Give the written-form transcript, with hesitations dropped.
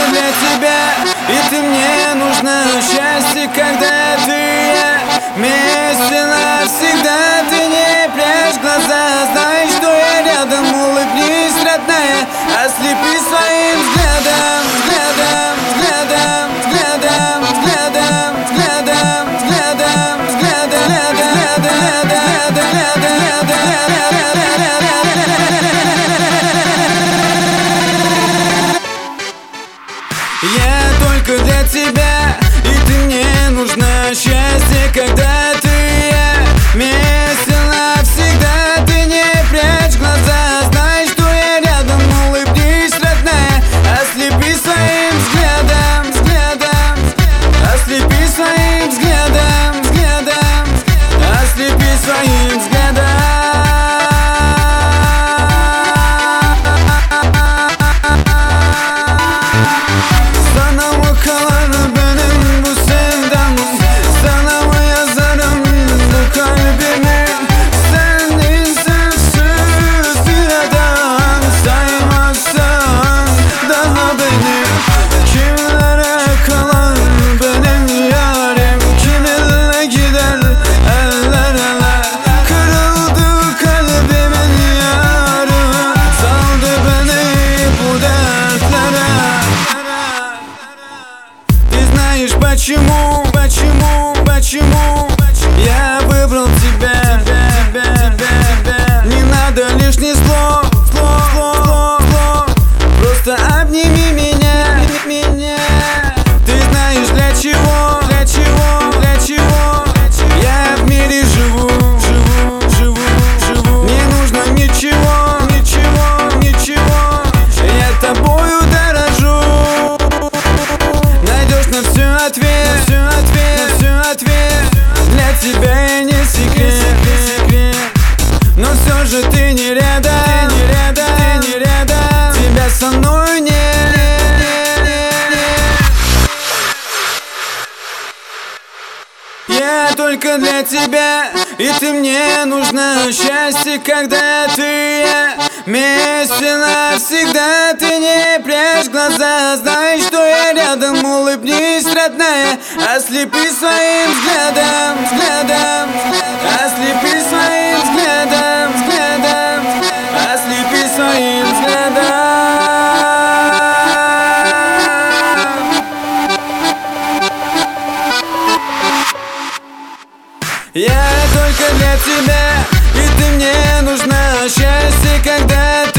для тебя, и ты мне нужна. Счастье, когда ты и я вместе навсегда. Ты не прячь глаза, знай, что я рядом. Улыбнись, родная, ослепи своим взглядом, взглядом, взглядом, взглядом, взглядом, взглядом, взглядом, я только для тебя, и ты мне нужна. Счастье, когда ты и я вместе навсегда. Ты не прячь глаза, знай, что я рядом. Улыбнись, родная, ослепи своим взглядом, взглядом, ослепи своим взглядом, взглядом, ослепи своим взглядом. Почему я выбрал тебя? Не надо лишних слов, просто обними меня. Ты знаешь для чего я в мире живу. Не нужно ничего, я тобою дорожу. Найдешь на все ответ. Для тебя я не секрет, но все же ты не рядом, тебя со мной нет. Я только для тебя, и ты мне нужна. Счастье, когда ты и я вместе навсегда. Ты не прячь глаза, знай, что я рядом. Улыбнись, родная, ослепи своим взглядом, взглядом, ослепи своим взглядом, взглядом, ослепи своим взглядом. Я только для тебя, и ты мне нужна. Счастье, когда ты